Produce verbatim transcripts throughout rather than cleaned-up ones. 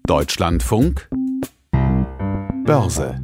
Deutschlandfunk Börse.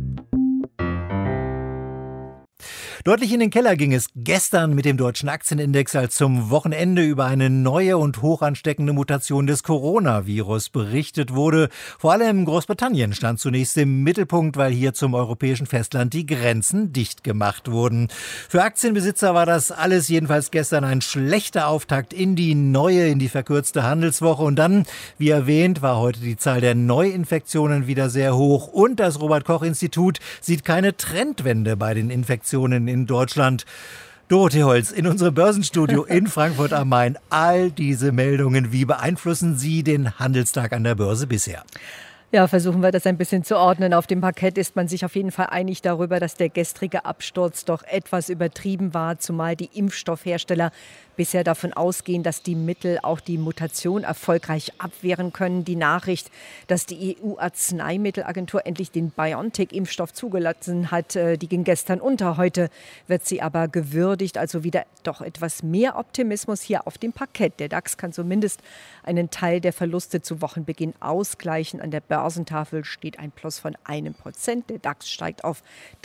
Deutlich in den Keller ging es gestern mit dem deutschen Aktienindex, als zum Wochenende über eine neue und hochansteckende Mutation des Coronavirus berichtet wurde. Vor allem Großbritannien stand zunächst im Mittelpunkt, weil hier zum europäischen Festland die Grenzen dicht gemacht wurden. Für Aktienbesitzer war das alles jedenfalls gestern ein schlechter Auftakt in die neue, in die verkürzte Handelswoche. Und dann, wie erwähnt, war heute die Zahl der Neuinfektionen wieder sehr hoch. Und das Robert-Koch-Institut sieht keine Trendwende bei den Infektionen in Deutschland. Dorothee Holz in unserem Börsenstudio in Frankfurt am Main. All diese Meldungen, wie beeinflussen sie den Handelstag an der Börse bisher? Ja, versuchen wir das ein bisschen zu ordnen. Auf dem Parkett ist man sich auf jeden Fall einig darüber, dass der gestrige Absturz doch etwas übertrieben war, zumal die Impfstoffhersteller bisher davon ausgehen, dass die Mittel auch die Mutation erfolgreich abwehren können. Die Nachricht, dass die E U-Arzneimittelagentur endlich den BioNTech-Impfstoff zugelassen hat, die ging gestern unter. Heute wird sie aber gewürdigt, also wieder doch etwas mehr Optimismus hier auf dem Parkett. Der DAX kann zumindest einen Teil der Verluste zu Wochenbeginn ausgleichen. An der Börsentafel steht ein Plus von einem Prozent. Der DAX steigt auf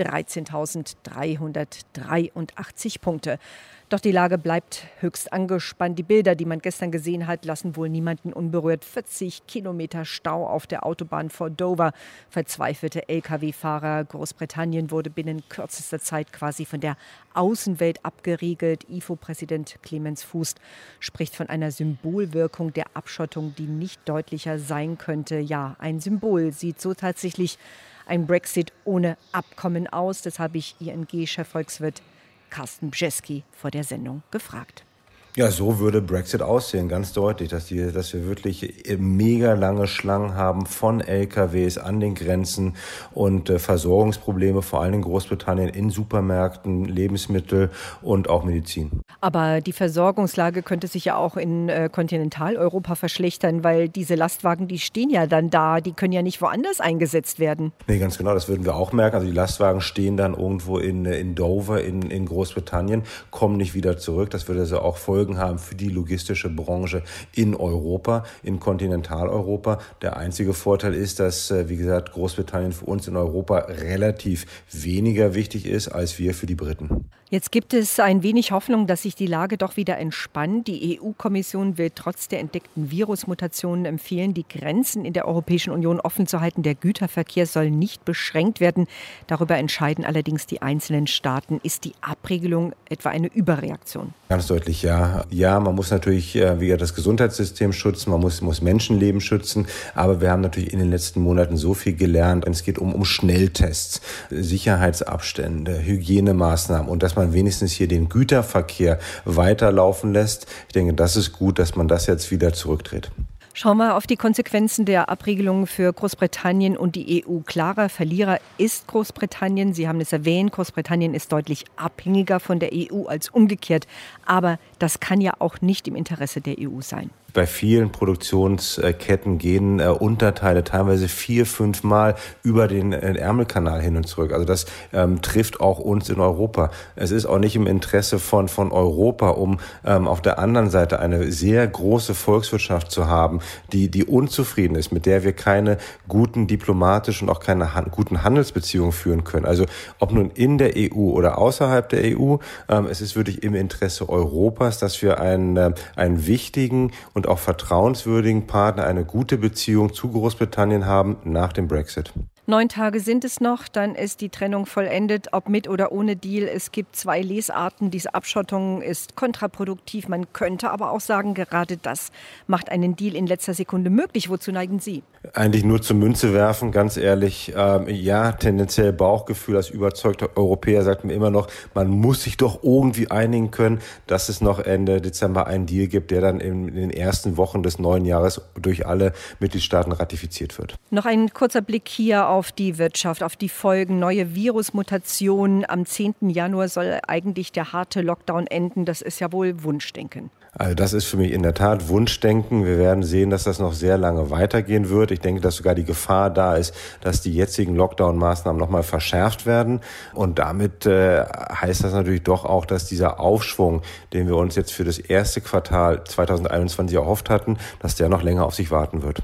dreizehntausenddreihundertdreiundachtzig Punkte. Doch die Lage bleibt höchst angespannt. Die Bilder, die man gestern gesehen hat, lassen wohl niemanden unberührt. vierzig Kilometer Stau auf der Autobahn vor Dover. Verzweifelte L K W-Fahrer. Großbritannien wurde binnen kürzester Zeit quasi von der Außenwelt abgeriegelt. I F O-Präsident Clemens Fuß spricht von einer Symbolwirkung der Abschottung, die nicht deutlicher sein könnte. Ja, ein Symbol sieht so tatsächlich ein Brexit ohne Abkommen aus. Das habe ich I N G-Chefvolkswirt Carsten Bjeski vor der Sendung gefragt. Ja, so würde Brexit aussehen, ganz deutlich, dass, die, dass wir wirklich mega lange Schlangen haben von L K Ws an den Grenzen und äh, Versorgungsprobleme, vor allem in Großbritannien, in Supermärkten, Lebensmittel und auch Medizin. Aber die Versorgungslage könnte sich ja auch in äh, Kontinentaleuropa verschlechtern, weil diese Lastwagen, die stehen ja dann da, die können ja nicht woanders eingesetzt werden. Nee, ganz genau, das würden wir auch merken. Also die Lastwagen stehen dann irgendwo in, in Dover in, in Großbritannien, kommen nicht wieder zurück. Das würde also auch Folgen haben für die logistische Branche in Europa, in Kontinentaleuropa. Der einzige Vorteil ist, dass, wie gesagt, Großbritannien für uns in Europa relativ weniger wichtig ist als wir für die Briten. Jetzt gibt es ein wenig Hoffnung, dass sich die Lage doch wieder entspannt. Die E U-Kommission will trotz der entdeckten Virusmutationen empfehlen, die Grenzen in der Europäischen Union offen zu halten. Der Güterverkehr soll nicht beschränkt werden. Darüber entscheiden allerdings die einzelnen Staaten. Ist die Abregelung etwa eine Überreaktion? Ganz deutlich ja. Ja, man muss natürlich äh, wieder das Gesundheitssystem schützen, man muss, muss Menschenleben schützen, aber wir haben natürlich in den letzten Monaten so viel gelernt. Es geht um, um Schnelltests, Sicherheitsabstände, Hygienemaßnahmen und dass man wenigstens hier den Güterverkehr weiterlaufen lässt. Ich denke, das ist gut, dass man das jetzt wieder zurückdreht. Schauen wir auf die Konsequenzen der Abregelung für Großbritannien und die E U. Klarer Verlierer ist Großbritannien. Sie haben es erwähnt, Großbritannien ist deutlich abhängiger von der E U als umgekehrt. Aber das kann ja auch nicht im Interesse der E U sein. Bei vielen Produktionsketten gehen äh, Unterteile teilweise vier, fünf Mal über den äh, Ärmelkanal hin und zurück. Also das ähm, trifft auch uns in Europa. Es ist auch nicht im Interesse von, von Europa, um ähm, auf der anderen Seite eine sehr große Volkswirtschaft zu haben, die, die unzufrieden ist, mit der wir keine guten diplomatischen und auch keine han- guten Handelsbeziehungen führen können. Also ob nun in der E U oder außerhalb der E U, ähm, es ist wirklich im Interesse Europas, dass wir einen, äh, einen wichtigen und auch vertrauenswürdigen Partner, eine gute Beziehung zu Großbritannien haben nach dem Brexit. Neun Tage sind es noch, dann ist die Trennung vollendet, ob mit oder ohne Deal. Es gibt zwei Lesarten. Diese Abschottung ist kontraproduktiv. Man könnte aber auch sagen, gerade das macht einen Deal in letzter Sekunde möglich. Wozu neigen Sie? Eigentlich nur zur Münze werfen, ganz ehrlich. Ähm, ja, tendenziell Bauchgefühl. Als überzeugter Europäer sagt man immer noch, man muss sich doch irgendwie einigen können, dass es noch Ende Dezember einen Deal gibt, der dann in, in den ersten Wochen des neuen Jahres durch alle Mitgliedstaaten ratifiziert wird. Noch ein kurzer Blick hier auf die Wirtschaft, auf die Folgen. Neue Virusmutationen. Am zehnten Januar soll eigentlich der harte Lockdown enden. Das ist ja wohl Wunschdenken. Also das ist für mich in der Tat Wunschdenken. Wir werden sehen, dass das noch sehr lange weitergehen wird. Ich denke, dass sogar die Gefahr da ist, dass die jetzigen Lockdown-Maßnahmen nochmal verschärft werden. Und damit äh, heißt das natürlich doch auch, dass dieser Aufschwung, den wir uns jetzt für das erste Quartal zweitausendeinundzwanzig erhofft hatten, dass der noch länger auf sich warten wird.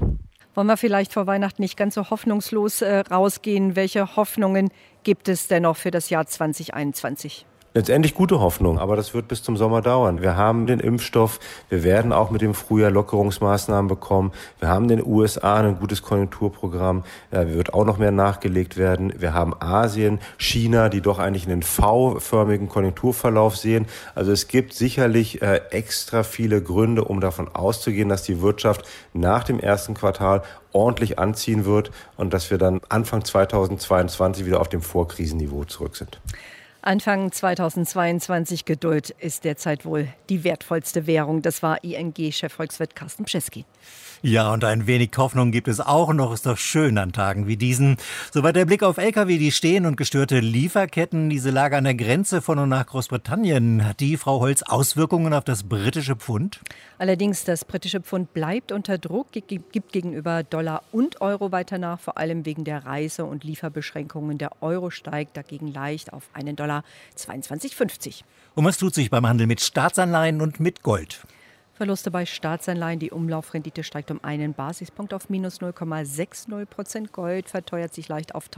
Wollen wir vielleicht vor Weihnachten nicht ganz so hoffnungslos äh, rausgehen? Welche Hoffnungen gibt es denn noch für das Jahr zwanzig einundzwanzig? Letztendlich gute Hoffnung, aber das wird bis zum Sommer dauern. Wir haben den Impfstoff, wir werden auch mit dem Frühjahr Lockerungsmaßnahmen bekommen. Wir haben in den U S A ein gutes Konjunkturprogramm, ja, wird auch noch mehr nachgelegt werden. Wir haben Asien, China, die doch eigentlich einen V-förmigen Konjunkturverlauf sehen. Also es gibt sicherlich äh, extra viele Gründe, um davon auszugehen, dass die Wirtschaft nach dem ersten Quartal ordentlich anziehen wird und dass wir dann Anfang zweitausendzweiundzwanzig wieder auf dem Vorkrisenniveau zurück sind. Anfang zweitausendzweiundzwanzig, Geduld ist derzeit wohl die wertvollste Währung. Das war I N G-Chefvolkswirt Carsten Pschesky. Ja, und ein wenig Hoffnung gibt es auch noch. Ist doch schön an Tagen wie diesen. Soweit der Blick auf L K W, die stehen und gestörte Lieferketten. Diese Lage an der Grenze von und nach Großbritannien. Hat die, Frau Holz, Auswirkungen auf das britische Pfund? Allerdings, das britische Pfund bleibt unter Druck, gibt gegenüber Dollar und Euro weiter nach, vor allem wegen der Reise- und Lieferbeschränkungen. Der Euro steigt dagegen leicht auf einen Dollar zweiundzwanzig fünfzig. Und was tut sich beim Handel mit Staatsanleihen und mit Gold? Verluste bei Staatsanleihen. Die Umlaufrendite steigt um einen Basispunkt auf minus null Komma sechzig Prozent. Gold verteuert sich leicht auf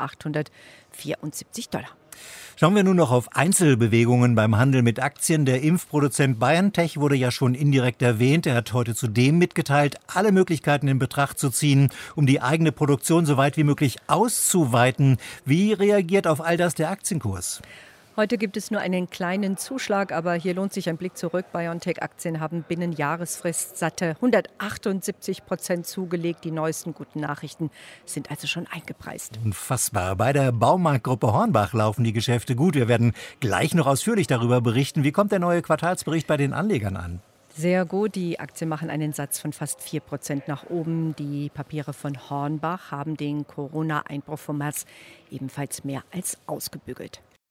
eintausendachthundertvierundsiebzig Dollar. Schauen wir nun noch auf Einzelbewegungen beim Handel mit Aktien. Der Impfproduzent BioNTech wurde ja schon indirekt erwähnt. Er hat heute zudem mitgeteilt, alle Möglichkeiten in Betracht zu ziehen, um die eigene Produktion so weit wie möglich auszuweiten. Wie reagiert auf all das der Aktienkurs? Heute gibt es nur einen kleinen Zuschlag, aber hier lohnt sich ein Blick zurück. BioNTech-Aktien haben binnen Jahresfrist satte hundertachtundsiebzig Prozent zugelegt. Die neuesten guten Nachrichten sind also schon eingepreist. Unfassbar. Bei der Baumarktgruppe Hornbach laufen die Geschäfte gut. Wir werden gleich noch ausführlich darüber berichten. Wie kommt der neue Quartalsbericht bei den Anlegern an? Sehr gut. Die Aktien machen einen Satz von fast vier Prozent nach oben. Die Papiere von Hornbach haben den Corona-Einbruch vom März ebenfalls mehr als ausgebügelt.